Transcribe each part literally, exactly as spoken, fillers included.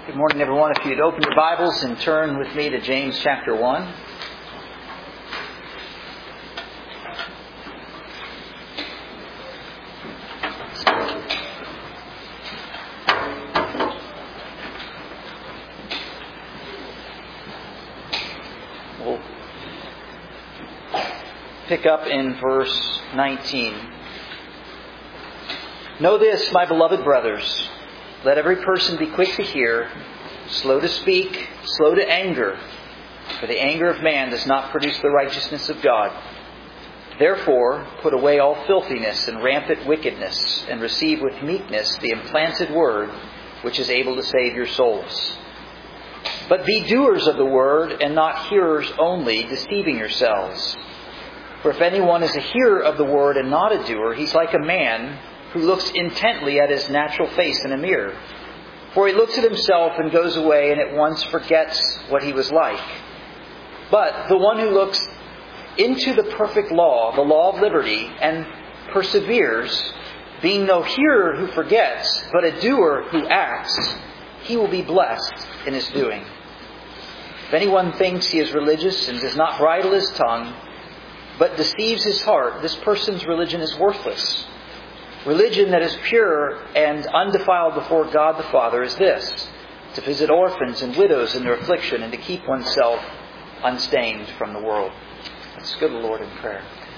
Good morning, everyone. If you'd open your Bibles and turn with me to James chapter one. We'll pick up in verse nineteen. Know this, my beloved brothers. Let every person be quick to hear, slow to speak, slow to anger, for the anger of man does not produce the righteousness of God. Therefore, put away all filthiness and rampant wickedness, and receive with meekness the implanted word, which is able to save your souls. But be doers of the word, and not hearers only, deceiving yourselves. For if anyone is a hearer of the word and not a doer, he's like a man who looks intently at his natural face in a mirror. For he looks at himself and goes away and at once forgets what he was like. But the one who looks into the perfect law, the law of liberty, and perseveres, being no hearer who forgets, but a doer who acts, he will be blessed in his doing. If anyone thinks he is religious and does not bridle his tongue, but deceives his heart, this person's religion is worthless. Religion that is pure and undefiled before God the Father is this: to visit orphans and widows in their affliction and to keep oneself unstained from the world. Let's go to the Lord in prayer.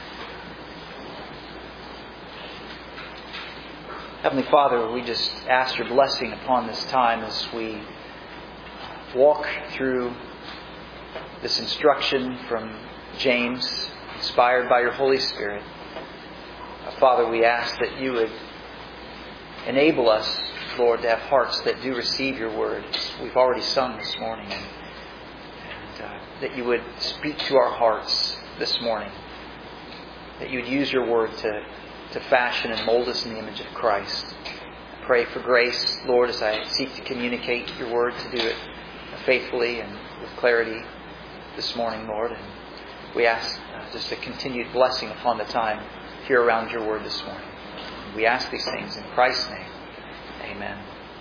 Heavenly Father, we just ask your blessing upon this time as we walk through this instruction from James, inspired by your Holy Spirit. Father, we ask that you would enable us, Lord, to have hearts that do receive your word. We've already sung this morning. And, and uh, that you would speak to our hearts this morning. That you would use your word to, to fashion and mold us in the image of Christ. I pray for grace, Lord, as I seek to communicate your word, to do it faithfully and with clarity this morning, Lord. And we ask uh, just a continued blessing upon the time here around your word this morning. We ask these things in Christ's name. Amen.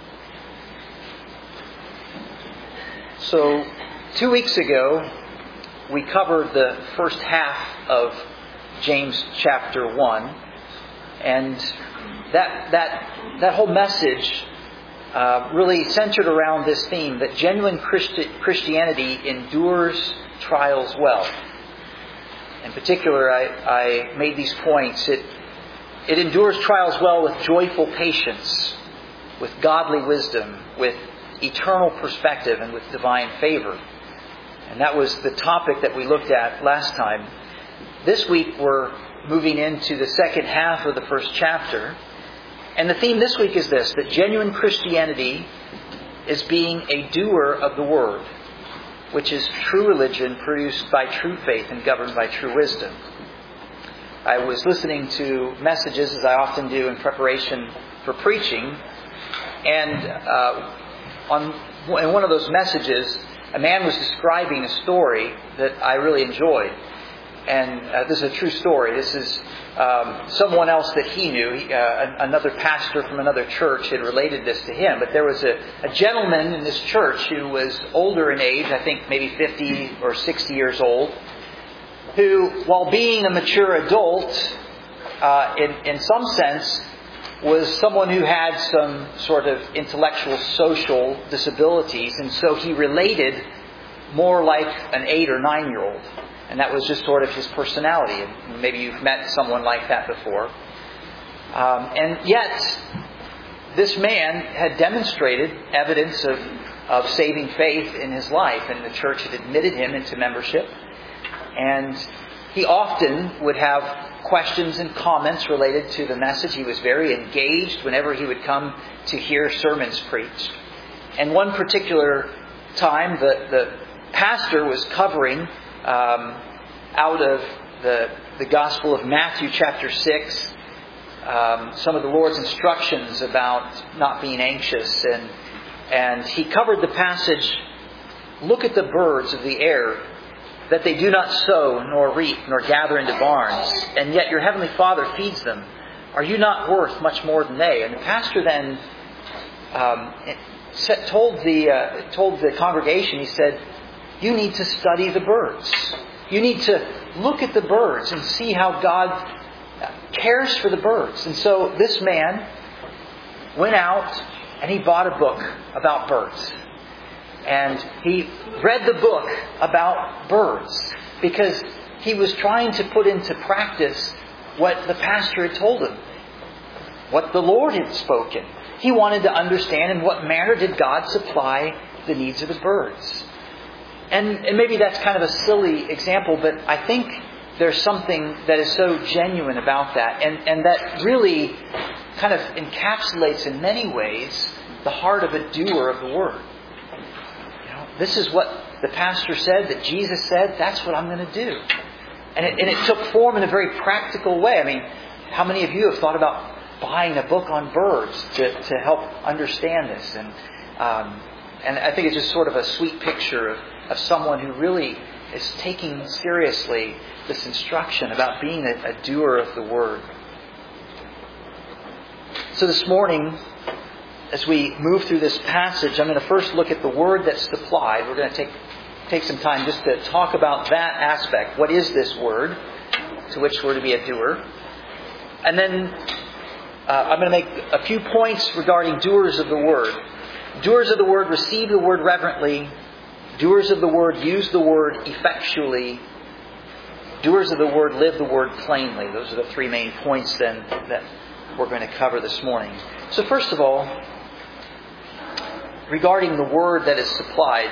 So, two weeks ago, we covered the first half of James chapter one. And that that that whole message uh, really centered around this theme, that genuine Christi- Christianity endures trials well. In particular, I, I made these points. It, it endures trials well with joyful patience, with godly wisdom, with eternal perspective, and with divine favor. And that was the topic that we looked at last time. This week we're moving into the second half of the first chapter. And the theme this week is this: that genuine Christianity is being a doer of the word, which is true religion produced by true faith and governed by true wisdom. I was listening to messages, as I often do in preparation for preaching, and uh, on in one of those messages, a man was describing a story that I really enjoyed. And uh, this is a true story. This is um, someone else that he knew. He, uh, another pastor from another church had related this to him. But there was a, a gentleman in this church who was older in age, I think maybe fifty or sixty years old, who, while being a mature adult, uh, in, in some sense, was someone who had some sort of intellectual, social disabilities. And so he related more like an eight or nine-year-old. And that was just sort of his personality. And maybe you've met someone like that before. Um, and yet, this man had demonstrated evidence of, of saving faith in his life. And the church had admitted him into membership. And he often would have questions and comments related to the message. He was very engaged whenever he would come to hear sermons preached. And one particular time, the, the pastor was covering Um, out of the, the Gospel of Matthew chapter six, um, some of the Lord's instructions about not being anxious. And, and he covered the passage, "Look at the birds of the air, that they do not sow, nor reap, nor gather into barns, and yet your heavenly Father feeds them. Are you not worth much more than they?" And the pastor then um, set, told the uh, told the congregation, he said, "You need to study the birds. You need to look at the birds and see how God cares for the birds." And so this man went out and he bought a book about birds. And he read the book about birds because he was trying to put into practice what the pastor had told him, what the Lord had spoken. He wanted to understand in what manner did God supply the needs of the birds. And, and maybe that's kind of a silly example, but I think there's something that is so genuine about that. And, and that really kind of encapsulates in many ways the heart of a doer of the Word. You know, this is what the pastor said, that Jesus said, that's what I'm going to do. And it, and it took form in a very practical way. I mean, how many of you have thought about buying a book on birds to, to help understand this? And um, and I think it's just sort of a sweet picture of, of someone who really is taking seriously this instruction about being a, a doer of the Word. So this morning, as we move through this passage, I'm going to first look at the Word that's supplied. We're going to take take some time just to talk about that aspect. What is this Word to which we're to be a doer? And then uh, I'm going to make a few points regarding doers of the Word. Doers of the Word receive the Word reverently. Doers of the Word use the Word effectually. Doers of the Word live the Word plainly. Those are the three main points then that we're going to cover this morning. So first of all, regarding the Word that is supplied,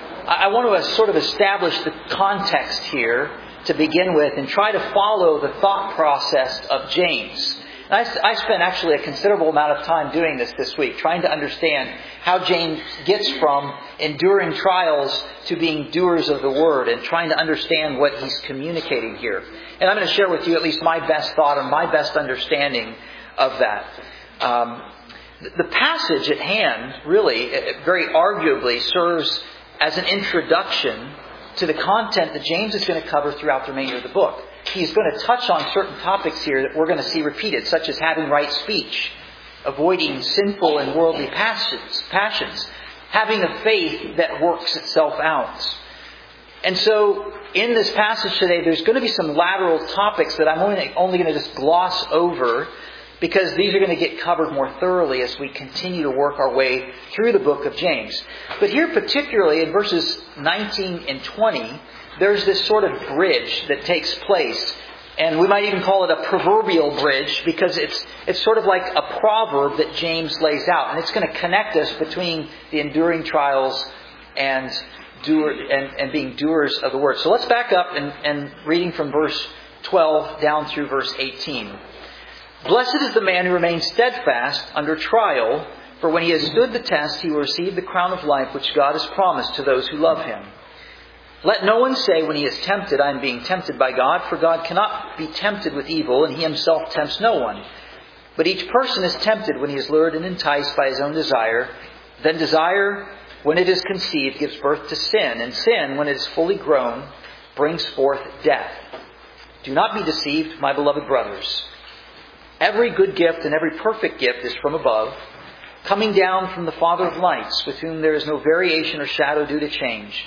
I want to sort of establish the context here to begin with and try to follow the thought process of James. And I, I spent actually a considerable amount of time doing this this week, trying to understand how James gets from enduring trials to being doers of the Word and trying to understand what he's communicating here. And I'm going to share with you at least my best thought and my best understanding of that. Um, the passage at hand really, very arguably, serves as an introduction to the content that James is going to cover throughout the remainder of the book. He's going to touch on certain topics here that we're going to see repeated, such as having right speech, avoiding sinful and worldly passions, passions, having a faith that works itself out. And so, in this passage today, there's going to be some lateral topics that I'm only, only going to just gloss over, because these are going to get covered more thoroughly as we continue to work our way through the book of James. But here particularly in verses nineteen and twenty, there's this sort of bridge that takes place. And we might even call it a proverbial bridge, because it's it's sort of like a proverb that James lays out. And it's going to connect us between the enduring trials and, doer, and, and being doers of the Word. So let's back up and, and reading from verse twelve down through verse eighteen. "Blessed is the man who remains steadfast under trial, for when he has stood the test, he will receive the crown of life which God has promised to those who love Him. Let no one say when he is tempted, I am being tempted by God, for God cannot be tempted with evil, and He Himself tempts no one. But each person is tempted when he is lured and enticed by his own desire. Then desire, when it is conceived, gives birth to sin, and sin, when it is fully grown, brings forth death. Do not be deceived, my beloved brothers. Every good gift and every perfect gift is from above, coming down from the Father of lights, with whom there is no variation or shadow due to change.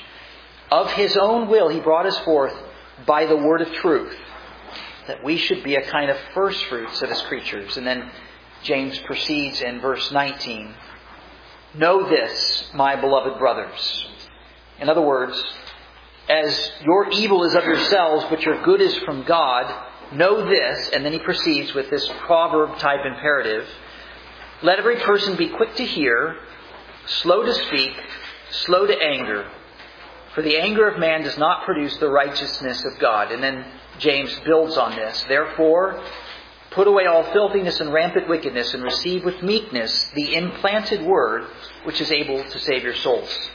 Of His own will He brought us forth by the word of truth, that we should be a kind of first fruits of His creatures." And then James proceeds in verse nineteen. "Know this, my beloved brothers." In other words, as your evil is of yourselves, but your good is from God, know this, and then he proceeds with this proverb-type imperative. "Let every person be quick to hear, slow to speak, slow to anger. For the anger of man does not produce the righteousness of God." And then James builds on this. "Therefore, put away all filthiness and rampant wickedness, and receive with meekness the implanted word, which is able to save your souls."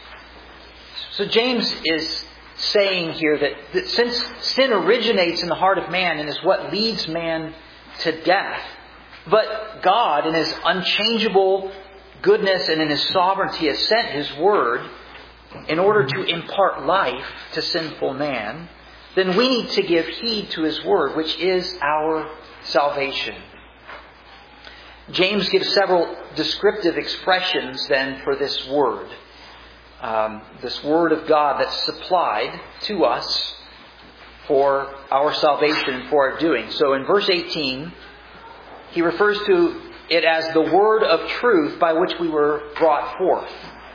So James is saying here that, that since sin originates in the heart of man and is what leads man to death, but God in His unchangeable goodness and in His sovereignty has sent His Word in order to impart life to sinful man, then we need to give heed to His Word, which is our salvation. James gives several descriptive expressions then for this Word. Um, this Word of God that's supplied to us for our salvation and for our doing. So in verse eighteen, he refers to it as the word of truth by which we were brought forth.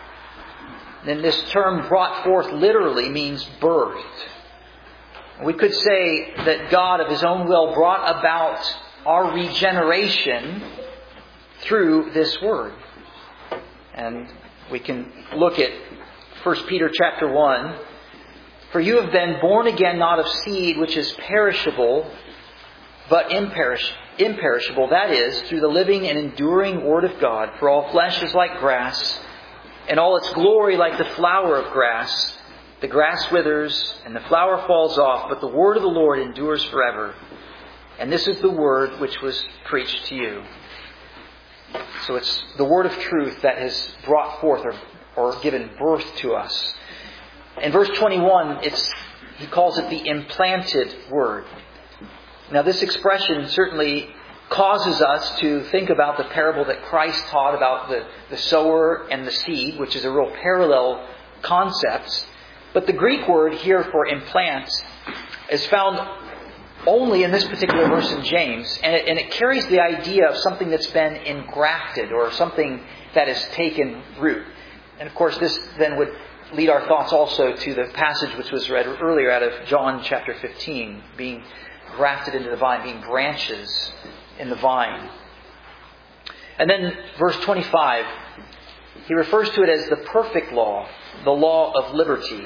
And this term brought forth literally means birthed. We could say that God of His own will brought about our regeneration through this word. And we can look at First Peter chapter one. For you have been born again not of seed which is perishable, but imperish, imperishable, that is, through the living and enduring Word of God. For all flesh is like grass, and all its glory like the flower of grass. The grass withers, and the flower falls off, but the word of the Lord endures forever. And this is the word which was preached to you. So it's the word of truth that has brought forth or, or given birth to us. In verse twenty-one, it's he calls it the implanted word. Now this expression certainly causes us to think about the parable that Christ taught about the, the sower and the seed, which is a real parallel concept. But the Greek word here for implant is found only in this particular verse in James, and it, and it carries the idea of something that's been engrafted or something that has taken root. And of course this then would lead our thoughts also to the passage which was read earlier out of John chapter fifteen, being grafted into the vine, being branches in the vine. And then verse twenty-five, he refers to it as the perfect law, the law of liberty.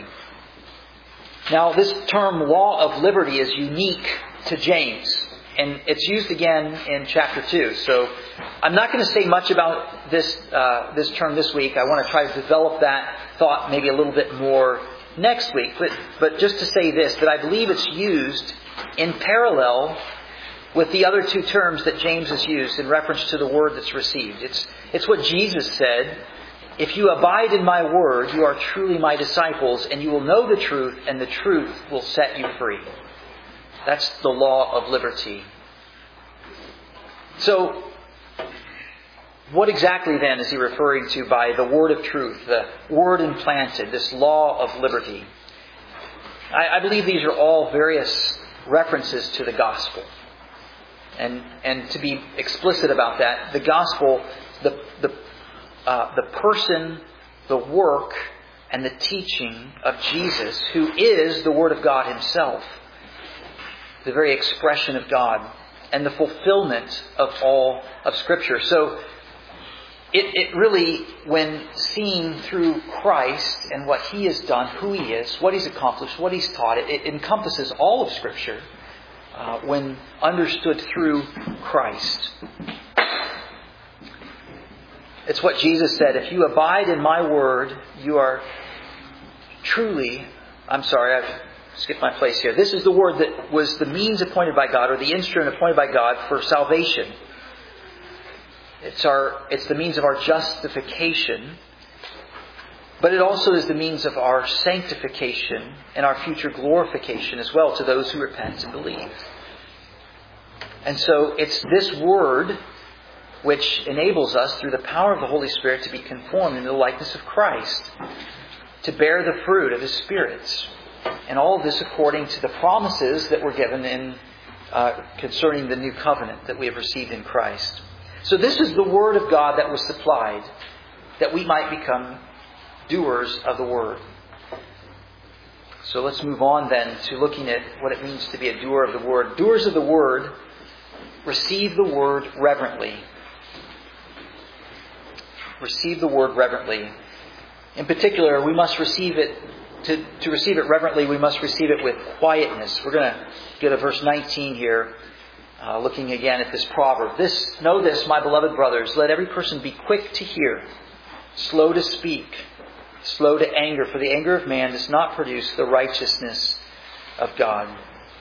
Now this term law of liberty is unique to James, and it's used again in chapter two. So I'm not going to say much about this uh, this term this week. I want to try to develop that thought maybe a little bit more next week. But but just to say this, that I believe it's used in parallel with the other two terms that James has used in reference to the word that's received. It's it's what Jesus said. If you abide in my word, you are truly my disciples, and you will know the truth, and the truth will set you free. That's the law of liberty. So, what exactly then is he referring to by the word of truth, the word implanted, this law of liberty? I, I believe these are all various references to the gospel. And and to be explicit about that, the gospel, the the uh, the person, the work, and the teaching of Jesus, who is the Word of God Himself, the very expression of God, and the fulfillment of all of Scripture. So it, it really, when seen through Christ and what He has done, who He is, what He's accomplished, what He's taught, it, it encompasses all of Scripture uh, when understood through Christ. It's what Jesus said, if you abide in my word, you are truly, I'm sorry, I've skipped my place here. This is the word that was the means appointed by God, or the instrument appointed by God for salvation. It's our, it's the means of our justification, but it also is the means of our sanctification and our future glorification as well to those who repent and believe. And so it's this word which enables us, through the power of the Holy Spirit, to be conformed into the likeness of Christ, to bear the fruit of His Spirit. And all of this according to the promises that were given in uh, concerning the new covenant that we have received in Christ. So this is the Word of God that was supplied, that we might become doers of the Word. So let's move on then to looking at what it means to be a doer of the Word. Doers of the Word receive the Word reverently. Receive the word reverently. In particular, we must receive it, to, to receive it reverently, we must receive it with quietness. We're going to get to verse nineteen here, uh, looking again at this proverb. This, know this, my beloved brothers, let every person be quick to hear, slow to speak, slow to anger, for the anger of man does not produce the righteousness of God.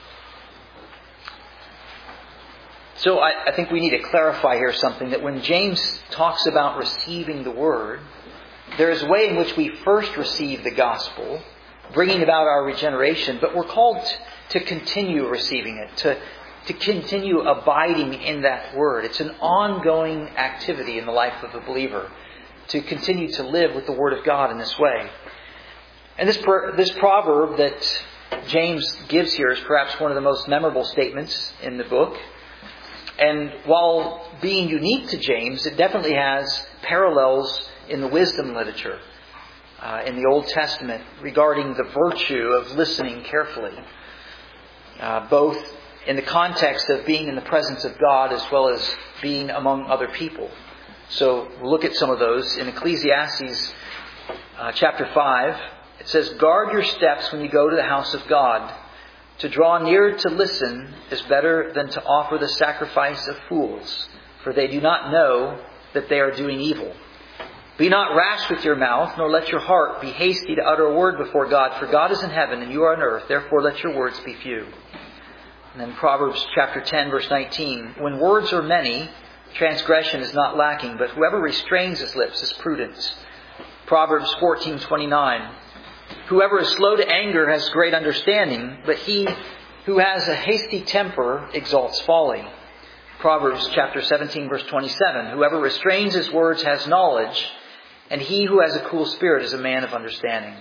So I, I think we need to clarify here something, that when James talks about receiving the Word, there is a way in which we first receive the gospel, bringing about our regeneration, but we're called to continue receiving it, to, to continue abiding in that Word. It's an ongoing activity in the life of a believer to continue to live with the Word of God in this way. And this per, this proverb that James gives here is perhaps one of the most memorable statements in the book. And while being unique to James, it definitely has parallels in the wisdom literature uh, in the Old Testament regarding the virtue of listening carefully, uh, both in the context of being in the presence of God as well as being among other people. So we'll look at some of those. In Ecclesiastes uh, chapter five, it says, "Guard your steps when you go to the house of God. To draw near to listen is better than to offer the sacrifice of fools, for they do not know that they are doing evil. Be not rash with your mouth, nor let your heart be hasty to utter a word before God, for God is in heaven and you are on earth, therefore let your words be few." And then Proverbs chapter ten, verse nineteen, "When words are many, transgression is not lacking, but whoever restrains his lips is prudent." Proverbs fourteen, twenty-nine, "Whoever is slow to anger has great understanding, but he who has a hasty temper exalts folly." Proverbs chapter seventeen, verse twenty-seven, "Whoever restrains his words has knowledge, and he who has a cool spirit is a man of understanding."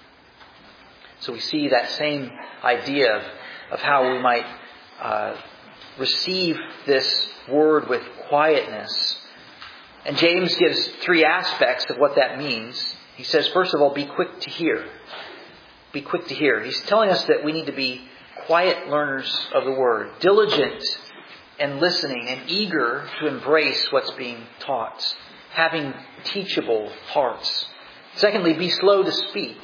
So we see that same idea of, of how we might uh, receive this word with quietness. And James gives three aspects of what that means. He says, first of all, be quick to hear. Be quick to hear. He's telling us that we need to be quiet learners of the Word, diligent and listening and eager to embrace what's being taught, having teachable hearts. Secondly, be slow to speak.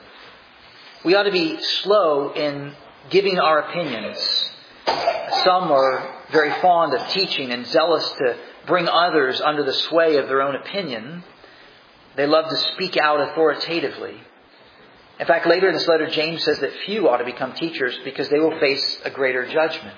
We ought to be slow in giving our opinions. Some are very fond of teaching and zealous to bring others under the sway of their own opinion. They love to speak out authoritatively. In fact, later in this letter, James says that few ought to become teachers because they will face a greater judgment.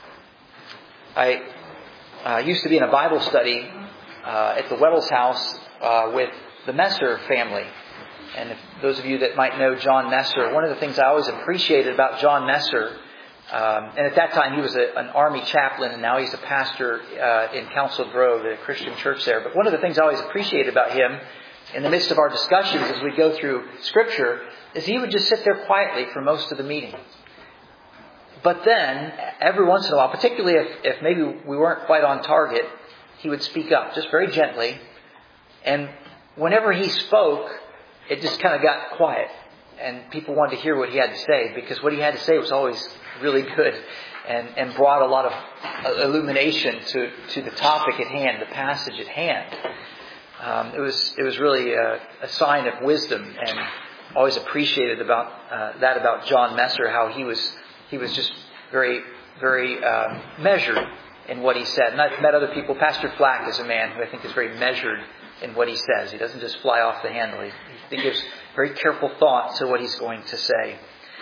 I uh, used to be in a Bible study uh, at the Weddell's house uh, with the Messer family. And if those of you that might know John Messer, one of the things I always appreciated about John Messer, um, and at that time he was a, an army chaplain, and now he's a pastor uh, in Council Grove, a Christian church there. But one of the things I always appreciated about him in the midst of our discussions as we go through Scripture is he would just sit there quietly for most of the meeting. But then, every once in a while, particularly if, if maybe we weren't quite on target, he would speak up, just very gently. And whenever he spoke, it just kind of got quiet. And people wanted to hear what he had to say, because what he had to say was always really good and, and brought a lot of illumination to, to the topic at hand, the passage at hand. Um, it was it was really a, a sign of wisdom, and always appreciated about uh, that about John Messer, how he was he was just very very uh, measured in what he said. And I've met other people. Pastor Flack is a man who I think is very measured in what he says. He doesn't just fly off the handle. He, he gives very careful thought to what he's going to say.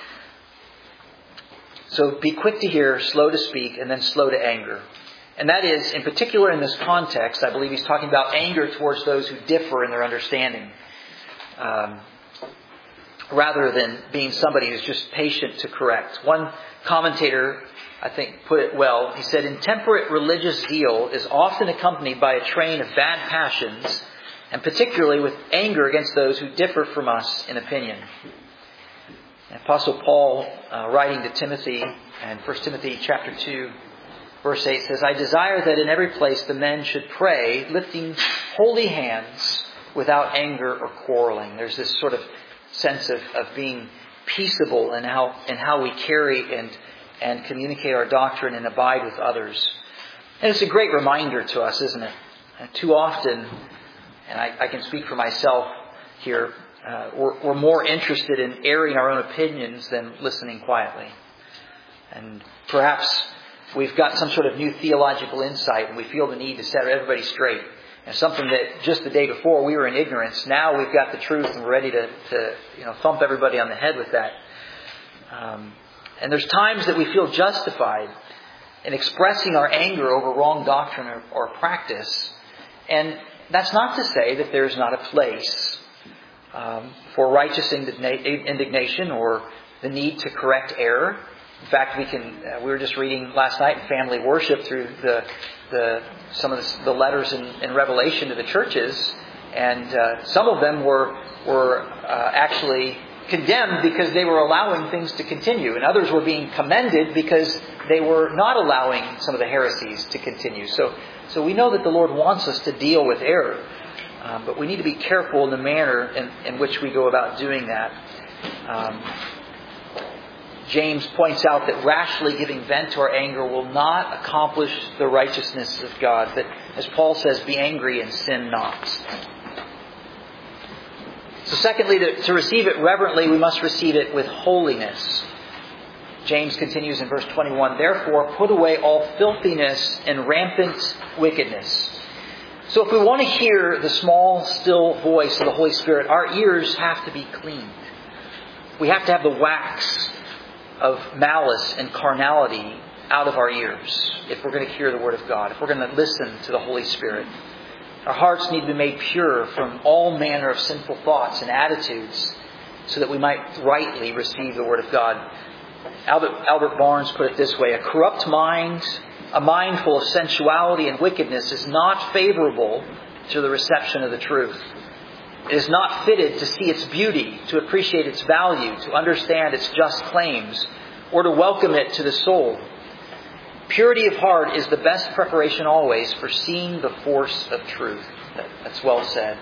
So be quick to hear, slow to speak, and then slow to anger. And that is, in particular in this context, I believe he's talking about anger towards those who differ in their understanding. Um, rather than being somebody who's just patient to correct. One commentator, I think, put it well. He said, "Intemperate religious zeal is often accompanied by a train of bad passions, and particularly with anger against those who differ from us in opinion." Apostle Paul, uh, writing to Timothy, and First Timothy chapter two, verse eight says, "I desire that in every place the men should pray, lifting holy hands without anger or quarreling." There's this sort of sense of, of being peaceable in how in how we carry and and communicate our doctrine and abide with others. And it's a great reminder to us, isn't it? And too often, and I, I can speak for myself here, uh, we're, we're more interested in airing our own opinions than listening quietly. And perhaps we've got some sort of new theological insight and we feel the need to set everybody straight. And something that just the day before we were in ignorance, now we've got the truth and we're ready to, to you know, thump everybody on the head with that. Um, and there's times that we feel justified in expressing our anger over wrong doctrine or, or practice. And that's not to say that there's not a place um, for righteous indignation or the need to correct error. In fact, we can. Uh, we were just reading last night in family worship through the the some of the, the letters in, in Revelation to the churches, and uh, some of them were were uh, actually condemned because they were allowing things to continue, and others were being commended because they were not allowing some of the heresies to continue. So, so we know that the Lord wants us to deal with error, um, but we need to be careful in the manner in, in which we go about doing that. Um, James points out that rashly giving vent to our anger will not accomplish the righteousness of God. That, as Paul says, be angry and sin not. So secondly, to, to receive it reverently, we must receive it with holiness. James continues in verse twenty-one, therefore put away all filthiness and rampant wickedness. So if we want to hear the small, still voice of the Holy Spirit, our ears have to be cleaned. We have to have the wax of malice and carnality out of our ears if we're going to hear the Word of God, if we're going to listen to the Holy Spirit. Our hearts need to be made pure from all manner of sinful thoughts and attitudes so that we might rightly receive the Word of God. Albert, Albert Barnes put it this way, a corrupt mind, a mind full of sensuality and wickedness is not favorable to the reception of the truth. It is not fitted to see its beauty, to appreciate its value, to understand its just claims, or to welcome it to the soul. Purity of heart is the best preparation always for seeing the force of truth. That's well said.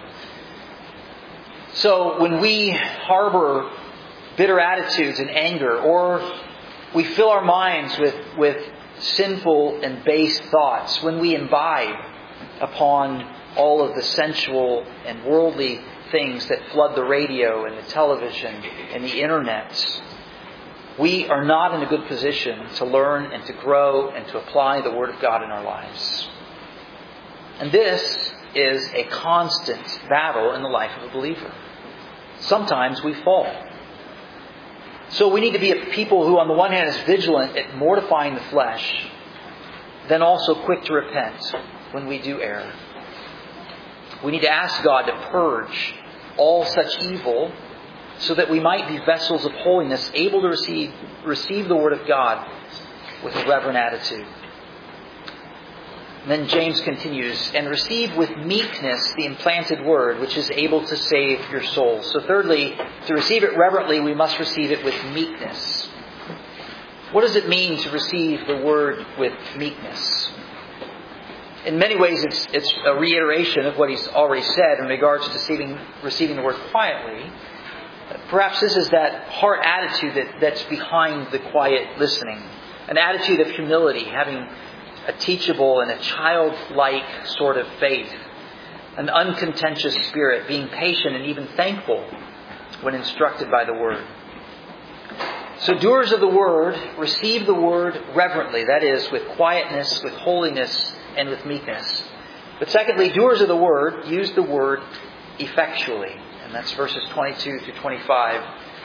So when we harbor bitter attitudes and anger, or we fill our minds with, with sinful and base thoughts, when we imbibe upon all of the sensual and worldly things that flood the radio and the television and the internet, we are not in a good position to learn and to grow and to apply the Word of God in our lives. And this is a constant battle in the life of a believer. Sometimes we fall. So we need to be a people who on the one hand is vigilant at mortifying the flesh, then also quick to repent when we do err. We need to ask God to purge all such evil so that we might be vessels of holiness, able to receive, receive the Word of God with a reverent attitude. And then James continues, and receive with meekness the implanted Word, which is able to save your souls. So thirdly, to receive it reverently, we must receive it with meekness. What does it mean to receive the Word with meekness? In many ways, it's, it's a reiteration of what he's already said in regards to receiving, receiving the Word quietly. Perhaps this is that heart attitude that, that's behind the quiet listening. An attitude of humility, having a teachable and a childlike sort of faith. An uncontentious spirit, being patient and even thankful when instructed by the Word. So doers of the Word receive the Word reverently, that is, with quietness, with holiness, and with meekness. But secondly, doers of the Word use the Word effectually. And that's verses twenty-two through twenty-five.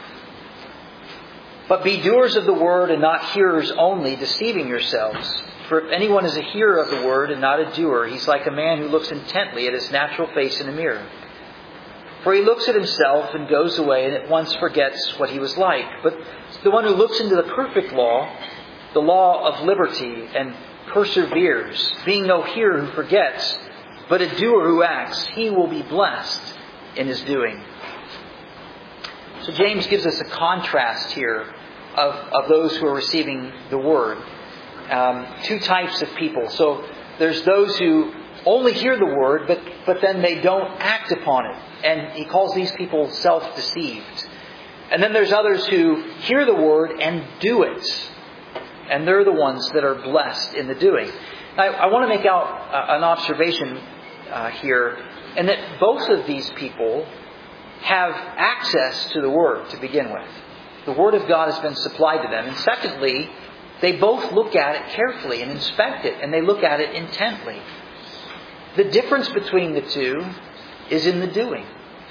But be doers of the Word and not hearers only, deceiving yourselves. For if anyone is a hearer of the Word and not a doer, he's like a man who looks intently at his natural face in a mirror. For he looks at himself and goes away and at once forgets what he was like. But the one who looks into the perfect law, the law of liberty, and perseveres, being no hearer who forgets, but a doer who acts, he will be blessed in his doing. So James gives us a contrast here of, of those who are receiving the Word. Um, two types of people. So there's those who only hear the Word, but, but then they don't act upon it. And he calls these people self-deceived. And then there's others who hear the Word and do it. And they're the ones that are blessed in the doing. I, I want to make out uh, an observation uh, here, and that both of these people have access to the Word to begin with. The Word of God has been supplied to them. And secondly, they both look at it carefully and inspect it, and they look at it intently. The difference between the two is in the doing.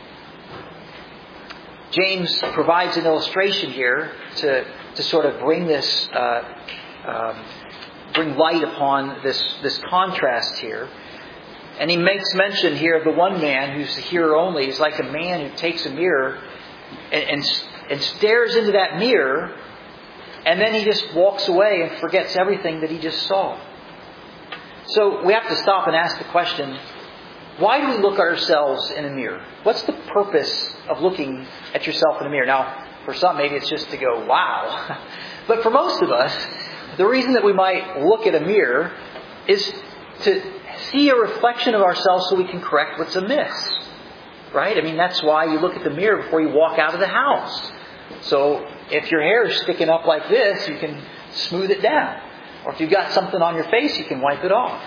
James provides an illustration here to, to sort of bring this, uh, um, bring light upon this, this contrast here. And he makes mention here of the one man who's the hearer only. He's like a man who takes a mirror and, and, and stares into that mirror And then he just walks away and forgets everything that he just saw. So we have to stop and ask the question, why do we look at ourselves in a mirror? What's the purpose of looking at yourself in a mirror? Now, for some, maybe it's just to go, wow. But for most of us, the reason that we might look at a mirror is to see a reflection of ourselves so we can correct what's amiss. Right? I mean, that's why you look at the mirror before you walk out of the house. So if your hair is sticking up like this, you can smooth it down. Or if you've got something on your face, you can wipe it off.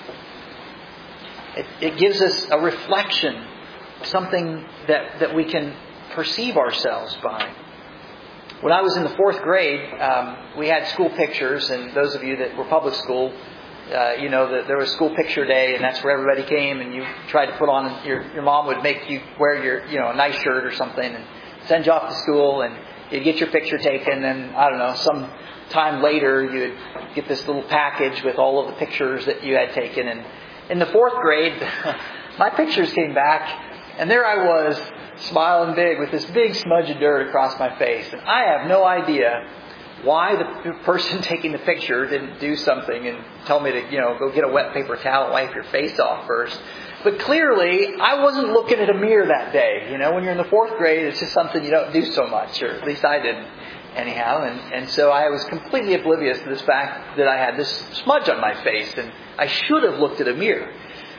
It, it gives us a reflection, something that, that we can perceive ourselves by. When I was in the fourth grade, um, we had school pictures, and those of you that were public school, uh, you know that there was school picture day, and that's where everybody came, and you tried to put on your your mom would make you wear your you know a nice shirt or something, and send you off to school, and you'd get your picture taken, and I don't know, some time later you'd get this little package with all of the pictures that you had taken. And in the fourth grade, my pictures came back, and there I was, smiling big with this big smudge of dirt across my face. And I have no idea why the person taking the picture didn't do something and tell me to, you know, go get a wet paper towel and wipe your face off first. But clearly, I wasn't looking at a mirror that day. You know, when you're in the fourth grade, it's just something you don't do so much, or at least I didn't anyhow. And, and so I was completely oblivious to this fact that I had this smudge on my face, and I should have looked at a mirror.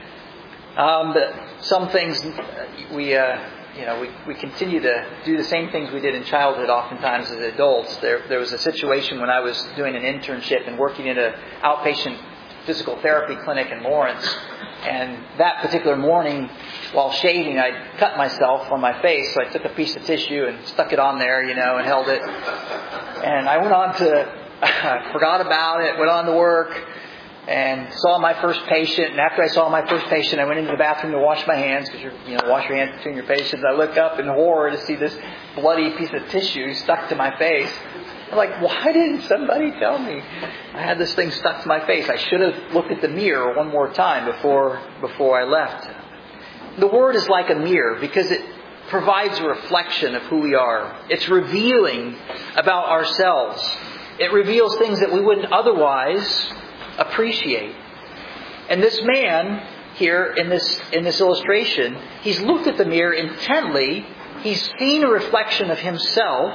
Um, but some things we... Uh, You know, we, we continue to do the same things we did in childhood oftentimes as adults. There there was a situation when I was doing an internship and working in an outpatient physical therapy clinic in Lawrence. And that particular morning, while shaving, I cut myself on my face. So I took a piece of tissue and stuck it on there, you know, and held it. And I went on to, I forgot about it, went on to work. And saw my first patient. And after I saw my first patient, I went into the bathroom to wash my hands, because you're, you know, wash your hands between your patients. I look up in horror to see this bloody piece of tissue stuck to my face. I'm like, why didn't somebody tell me I had this thing stuck to my face? I should have looked at the mirror one more time before before I left. The Word is like a mirror because it provides a reflection of who we are. It's revealing about ourselves. It reveals things that we wouldn't otherwise appreciate. And this man here in this in this illustration, he's looked at the mirror intently. He's seen a reflection of himself.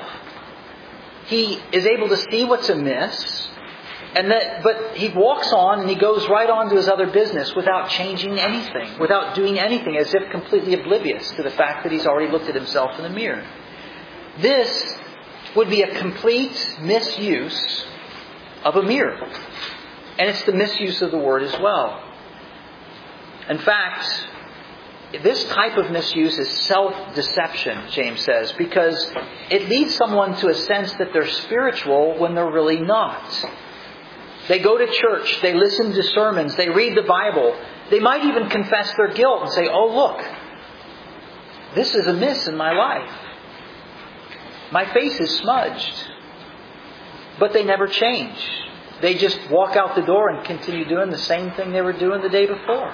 He is able to see what's amiss, and that but he walks on and he goes right on to his other business without changing anything, without doing anything, as if completely oblivious to the fact that he's already looked at himself in the mirror. This would be a complete misuse of a mirror. And it's the misuse of the Word as well. In fact, this type of misuse is self-deception, James says, because it leads someone to a sense that they're spiritual when they're really not. They go to church, they listen to sermons, they read the Bible. They might even confess their guilt and say, oh, look, this is amiss in my life. My face is smudged. But they never change. They just walk out the door and continue doing the same thing they were doing the day before.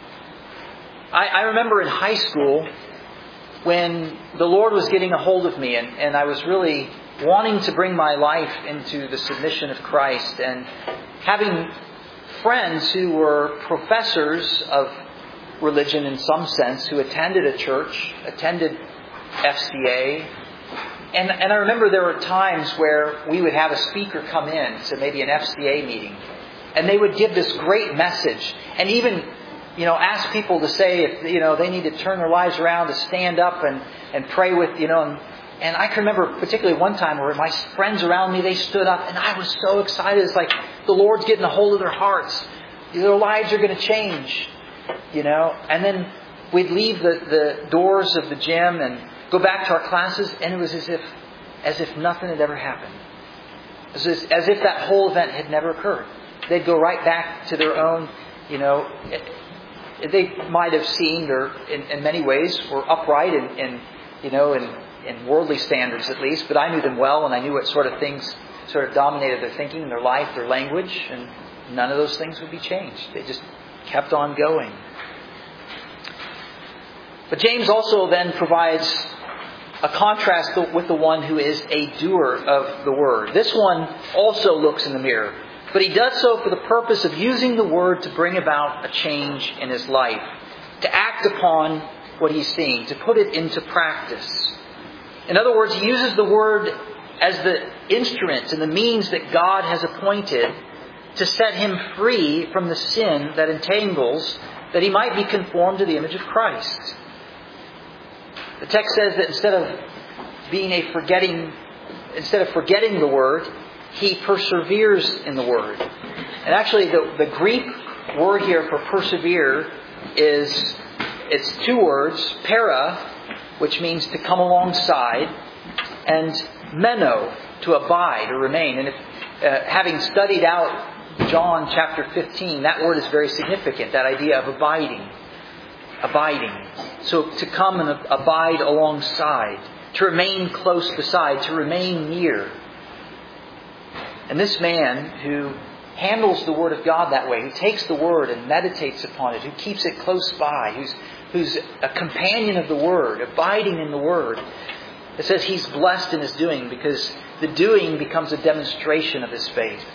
I, I remember in high school when the Lord was getting a hold of me, and, and I was really wanting to bring my life into the submission of Christ, and having friends who were professors of religion in some sense, who attended a church, attended F C A. And, and I remember there were times where we would have a speaker come in to maybe an F C A meeting, and they would give this great message, and even, you know, ask people to say if, you know, they need to turn their lives around, to stand up and, and pray with, you know. And, and I can remember particularly one time where my friends around me, they stood up, and I was so excited. It's like the Lord's getting a hold of their hearts. Their lives are going to change, you know. And then we'd leave the, the doors of the gym and go back to our classes, and it was as if as if nothing had ever happened. As if, as if that whole event had never occurred. They'd go right back to their own, you know, they might have seemed, or in, in many ways, were upright in, in you know, in, in worldly standards at least, but I knew them well, and I knew what sort of things sort of dominated their thinking, their life, their language, and none of those things would be changed. They just kept on going. But James also then provides a contrast with the one who is a doer of the word. This one also looks in the mirror, but he does so for the purpose of using the word to bring about a change in his life, to act upon what he's seeing, to put it into practice. In other words, he uses the word as the instrument and the means that God has appointed to set him free from the sin that entangles, that he might be conformed to the image of Christ. The text says that instead of being a forgetting, instead of forgetting the word, he perseveres in the word. And actually, the, the Greek word here for persevere is, it's two words, para, which means to come alongside, and meno, to abide or remain. And if, uh, having studied out John chapter fifteen, that word is very significant, that idea of abiding. Abiding. So to come and abide alongside, to remain close beside, to remain near. And this man who handles the Word of God that way, who takes the Word and meditates upon it, who keeps it close by, who's, who's a companion of the Word, abiding in the Word, it says he's blessed in his doing, because the doing becomes a demonstration of his faith.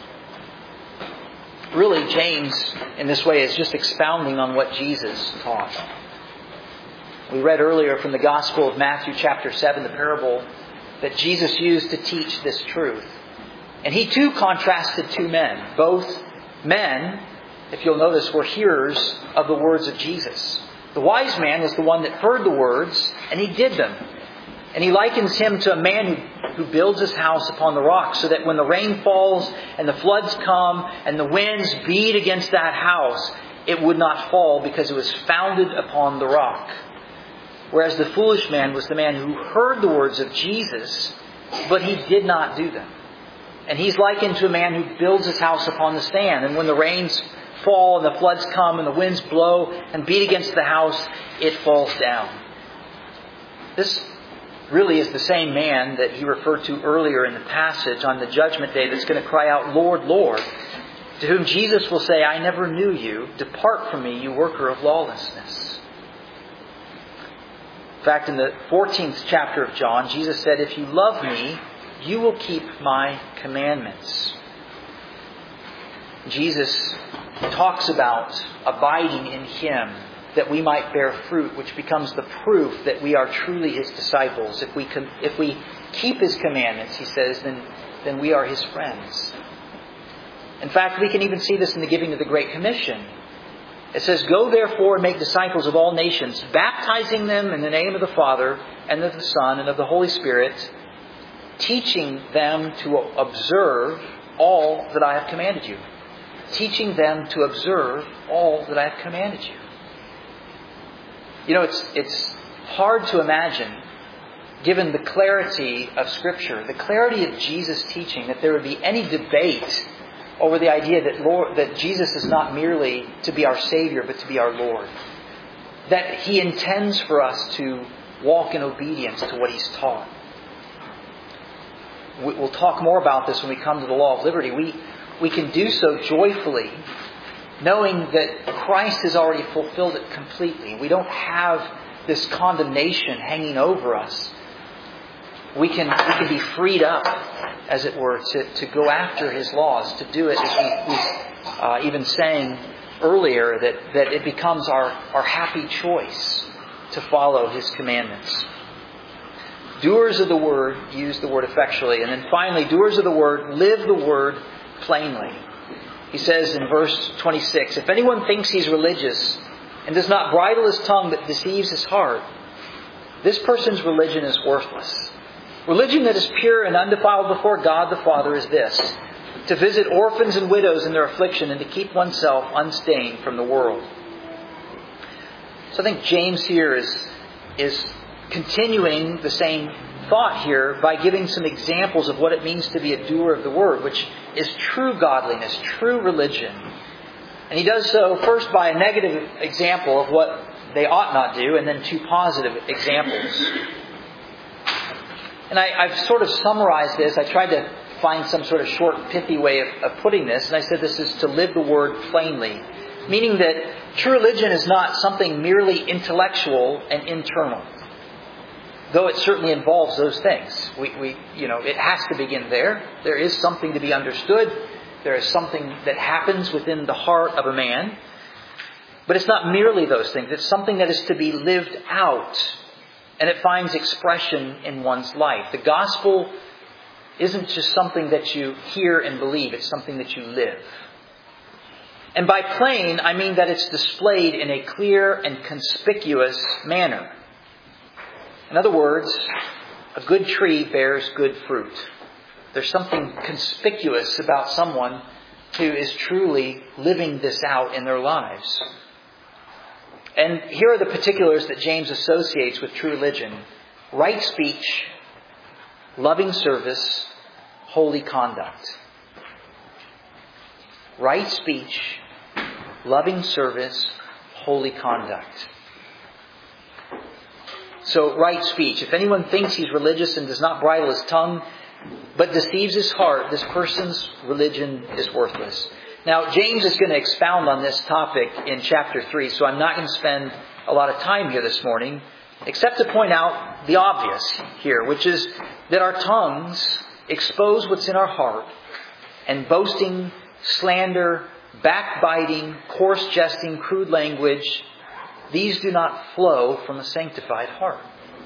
Really, James, in this way, is just expounding on what Jesus taught. We read earlier from the Gospel of Matthew chapter seven, the parable that Jesus used to teach this truth. And he too contrasted two men. Both men, if you'll notice, were hearers of the words of Jesus. The wise man was the one that heard the words, and he did them. And he likens him to a man who, who builds his house upon the rock, so that when the rain falls and the floods come and the winds beat against that house, it would not fall because it was founded upon the rock. Whereas the foolish man was the man who heard the words of Jesus, but he did not do them. And he's likened to a man who builds his house upon the sand. And when the rains fall and the floods come and the winds blow and beat against the house, it falls down. This really is the same man that he referred to earlier in the passage on the judgment day that's going to cry out, Lord, Lord, to whom Jesus will say, I never knew you. Depart from me, you worker of lawlessness. In fact, in the fourteenth chapter of John, Jesus said, if you love me, you will keep my commandments. Jesus talks about abiding in Him, that we might bear fruit, which becomes the proof that we are truly His disciples. If we com- if we keep His commandments, He says, then, then we are His friends. In fact, we can even see this in the giving of the Great Commission. It says, go therefore and make disciples of all nations, baptizing them in the name of the Father and of the Son and of the Holy Spirit, teaching them to observe all that I have commanded you. Teaching them to observe all that I have commanded you. You know, it's it's hard to imagine, given the clarity of Scripture, the clarity of Jesus' teaching, that there would be any debate over the idea that Lord, that Jesus is not merely to be our Savior, but to be our Lord. That He intends for us to walk in obedience to what He's taught. We'll talk more about this when we come to the law of liberty. We we can do so joyfully, knowing that Christ has already fulfilled it completely. We don't have this condemnation hanging over us. We can we can be freed up, as it were, to, to go after His laws, to do it, as we, we uh, even saying earlier, that, that it becomes our, our happy choice to follow His commandments. Doers of the Word use the Word effectually. And then finally, doers of the Word live the Word plainly. He says in verse twenty-six, if anyone thinks he's religious and does not bridle his tongue but deceives his heart, this person's religion is worthless. Religion that is pure and undefiled before God the Father is this, to visit orphans and widows in their affliction and to keep oneself unstained from the world. So I think James here is, is continuing the same thought here by giving some examples of what it means to be a doer of the Word, which is true godliness, true religion. And he does so first by a negative example of what they ought not do, and then two positive examples. And I, I've sort of summarized this. I tried to find some sort of short, pithy way of, of putting this, and I said this is to live the Word plainly, meaning that true religion is not something merely intellectual and internal. though it certainly involves those things. We, we, you know, it has to begin there. There is something to be understood. There is something that happens within the heart of a man. But it's not merely those things. It's something that is to be lived out. And it finds expression in one's life. The gospel isn't just something that you hear and believe. It's something that you live. And by plain, I mean that it's displayed in a clear and conspicuous manner. In other words, a good tree bears good fruit. There's something conspicuous about someone who is truly living this out in their lives. And here are the particulars that James associates with true religion: right speech, loving service, holy conduct. Right speech, loving service, holy conduct. So, right speech. If anyone thinks he's religious and does not bridle his tongue, but deceives his heart, this person's religion is worthless. Now, James is going to expound on this topic in chapter three, so I'm not going to spend a lot of time here this morning, except to point out the obvious here, which is that our tongues expose what's in our heart, and boasting, slander, backbiting, coarse jesting, crude language, these do not flow from a sanctified heart.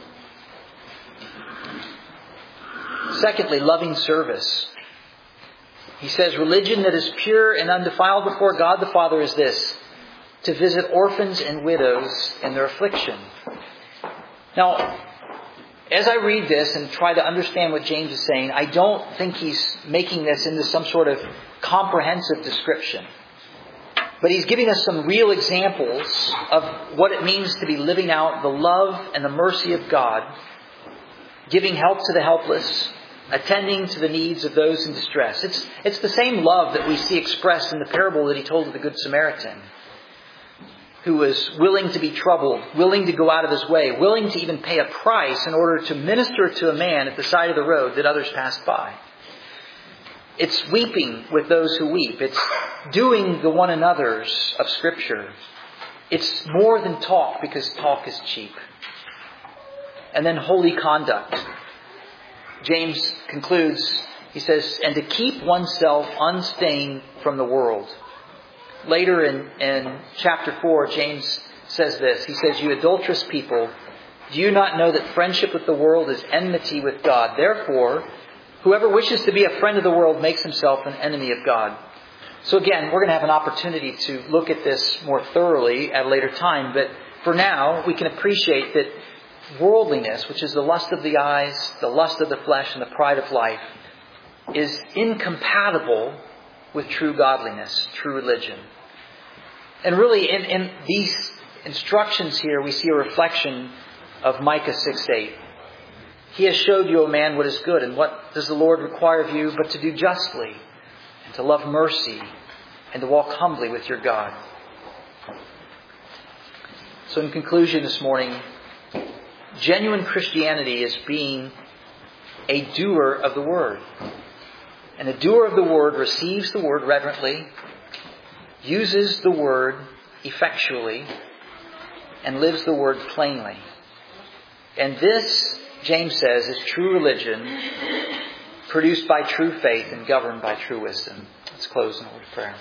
Secondly, loving service. He says, religion that is pure and undefiled before God the Father is this: to visit orphans and widows in their affliction. Now, as I read this and try to understand what James is saying, I don't think he's making this into some sort of comprehensive description. But he's giving us some real examples of what it means to be living out the love and the mercy of God, giving help to the helpless, attending to the needs of those in distress. It's, it's the same love that we see expressed in the parable that he told of the Good Samaritan, who was willing to be troubled, willing to go out of his way, willing to even pay a price in order to minister to a man at the side of the road that others passed by. It's weeping with those who weep. It's doing the one another's of Scripture. It's more than talk, because talk is cheap. And then holy conduct. James concludes, he says, and to keep oneself unstained from the world. Later in, in chapter four, James says this. He says, you adulterous people, do you not know that friendship with the world is enmity with God? Therefore, whoever wishes to be a friend of the world makes himself an enemy of God. So again, we're going to have an opportunity to look at this more thoroughly at a later time. But for now, we can appreciate that worldliness, which is the lust of the eyes, the lust of the flesh, and the pride of life, is incompatible with true godliness, true religion. And really, in, in these instructions here, we see a reflection of Micah six eight. He has showed you, O man, what is good, and what does the Lord require of you but to do justly, and to love mercy, and to walk humbly with your God. So in conclusion this morning, genuine Christianity is being a doer of the Word. And a doer of the Word receives the Word reverently, uses the Word effectually, and lives the Word plainly. And this, James says, is true religion, produced by true faith and governed by true wisdom. Let's close in a word of prayer.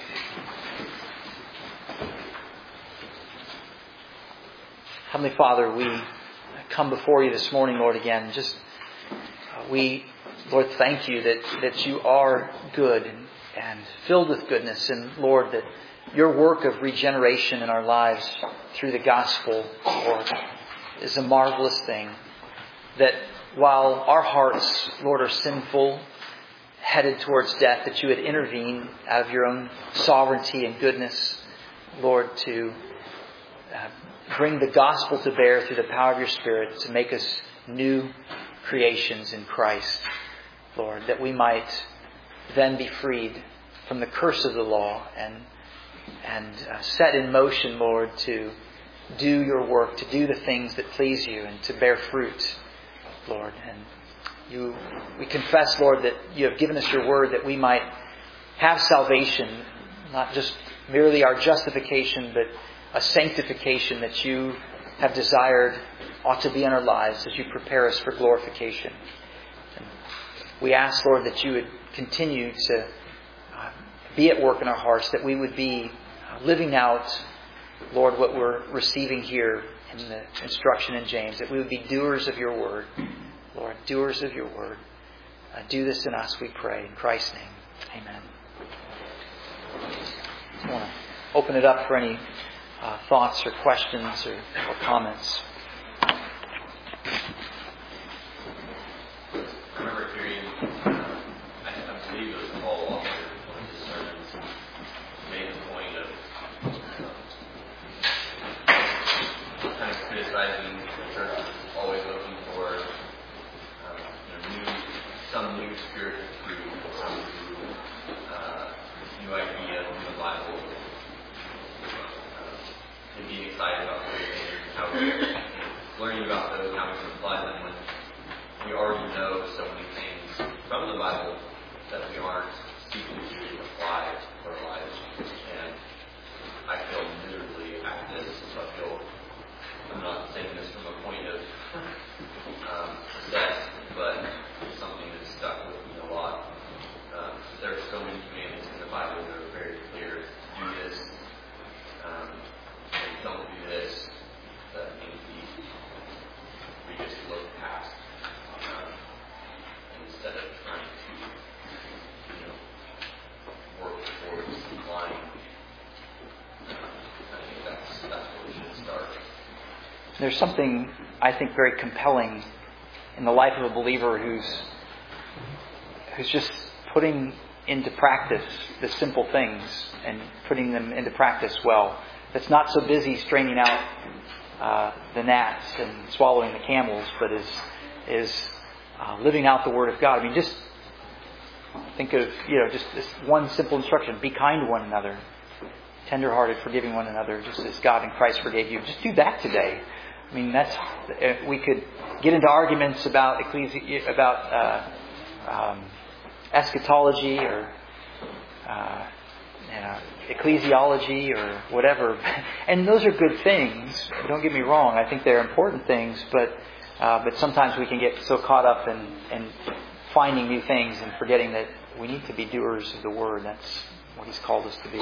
Heavenly Father, we come before you this morning, Lord, again. Just uh, we, Lord, thank you that, that you are good and, and filled with goodness. And Lord, that your work of regeneration in our lives through the gospel, Lord, is a marvelous thing. That while our hearts, Lord, are sinful, headed towards death, that you would intervene out of your own sovereignty and goodness, Lord, to uh, bring the gospel to bear through the power of your Spirit to make us new creations in Christ, Lord, that we might then be freed from the curse of the law and and uh, set in motion, Lord, to do your work, to do the things that please you and to bear fruit, Lord. And you, we confess, Lord, that you have given us your word that we might have salvation, not just merely our justification, but a sanctification that you have desired ought to be in our lives as you prepare us for glorification. And we ask, Lord, that you would continue to uh, be at work in our hearts, that we would be living out, Lord, what we're receiving here in the instruction in James, that we would be doers of your word. Lord, doers of your word. Uh, do this in us, we pray. In Christ's name, amen. I want to open it up for any uh, thoughts or questions or, or comments. I remember hearing, uh, I, I believe it was Paul Walker, one of his sermons, made a point of um, kind of criticizing the church is always looking for um, you know, new, some new spiritual truth, some new, uh, new idea from the Bible, uh, and being excited about things, how we learning about those, how we can apply them when we already know so many things from the Bible that we aren't seeking to apply to our lives. And I feel miserably at this. So I feel I'm not saying this from a point of um, success, but it's something that's stuck with me a lot. Um, there are so many commandments in the Bible that are very clear. Do this. Um, and don't do this. That means we, we just look past um, instead of trying to, you know, work towards applying. Um, I think that's that's where we should start. There's something, I think, very compelling in the life of a believer who's who's just putting into practice the simple things and putting them into practice well. That's not so busy straining out uh, the gnats and swallowing the camels, but is is uh, living out the Word of God. I mean, just think of, you know, just this one simple instruction: be kind to one another, tender-hearted, forgiving one another, just as God in Christ forgave you. Just do that today. I mean, that's we could get into arguments about ecclesi- about uh, um, eschatology or uh, you know, ecclesiology or whatever, and those are good things. Don't get me wrong; I think they're important things, but uh, but sometimes we can get so caught up in, in finding new things and forgetting that we need to be doers of the Word. That's what He's called us to be.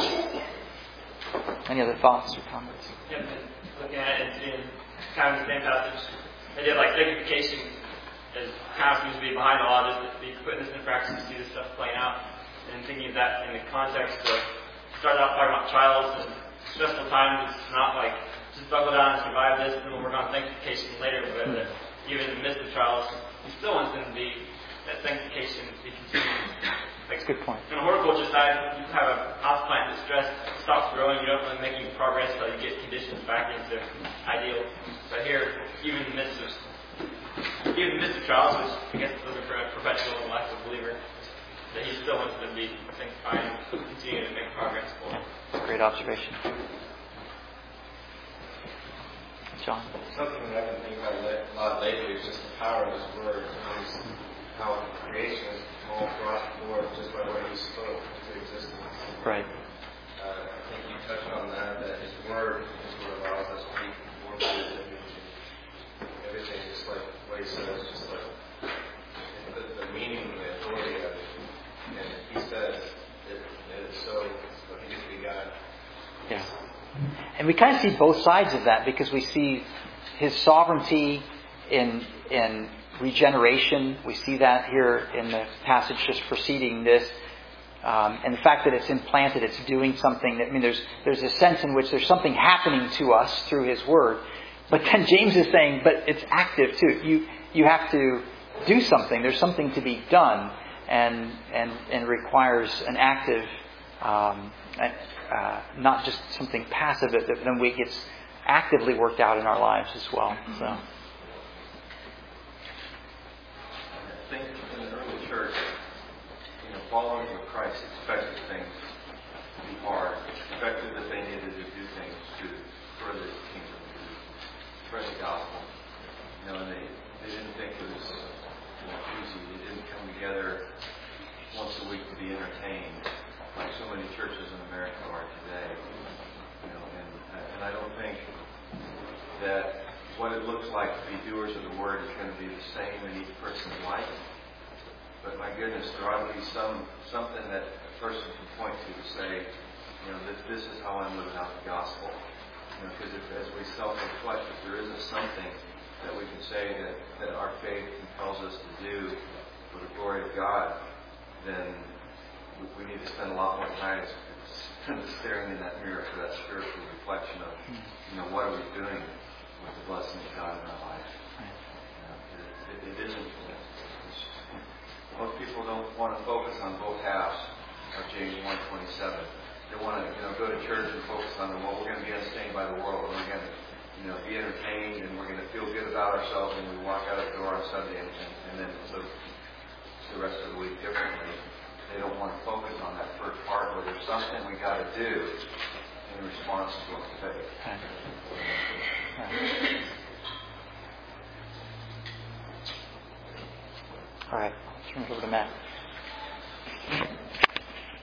Any other thoughts or comments? Yeah, looking at it and seeing kind of the same passage. They did like sanctification as kind of seems to be behind a lot of this, to be putting this in practice to see this stuff playing out. And thinking of that in the context of starting out talking about trials and stressful times, it's not like just buckle down and survive this and we'll work on sanctification later, but that even in the midst of trials, He still wants them to be that sanctification to be continuing. Like, Good point. On the horticulture side, you have a house plant that's stressed, stops growing, you don't really make any progress until you get conditions back into ideal. But here, even in the midst of even in the midst of trials, which I guess those are perpetual in the life of a believer, that He still wants them to be sanctified and continue to make progress forward. Great observation. John? Something that I've been thinking about a lot lately is just the power of His Word. And how creation is all brought forth just by what He spoke into existence. Right. Uh, I think you touched on that, that His Word is what allows us to be conformed to His image. Everything, just like what He says, just like the, the meaning and the authority of it. And He says it, it is so, so He gets to be God. Yeah. And we kind of see both sides of that because we see His sovereignty in in regeneration. We see that here in the passage just preceding this. Um, and the fact that it's implanted, it's doing something. That, I mean, there's there's a sense in which there's something happening to us through His Word. But then James is saying, but it's active too. You you have to do something. There's something to be done, and and and requires an active, um, uh, not just something passive that then we gets actively worked out in our lives as well. So. I think in the early church, you know, followers of Christ expected things to be hard, expected that they needed to do things to further the kingdom, to spread the gospel. You know, and they, they didn't think it was, you know, easy. They didn't come together once a week to be entertained, like so many churches in America are today. You know, and and I don't think that what what it looks like to be doers of the Word is going to be the same in each person's life. But my goodness, there ought to be some something that a person can point to to say, you know, that this is how I'm living out the gospel. You know, because if, as we self-reflect, if there isn't something that we can say that, that our faith compels us to do for the glory of God, then we, we need to spend a lot more time staring in that mirror for that spiritual reflection of, you know, what are we doing with the blessing of God in our life? You know, it, it, it isn't. Most people don't want to focus on both halves of James one twenty-seven. They want to, you know, go to church and focus on, well, we're going to be unstained by the world, and we're going to, you know, be entertained, and we're going to feel good about ourselves, and we walk out the door on Sunday, and, and, and then live the rest of the week differently. They don't want to focus on that first part where there's something we got to do in response to our faith. All right, I'll turn it over to Matt.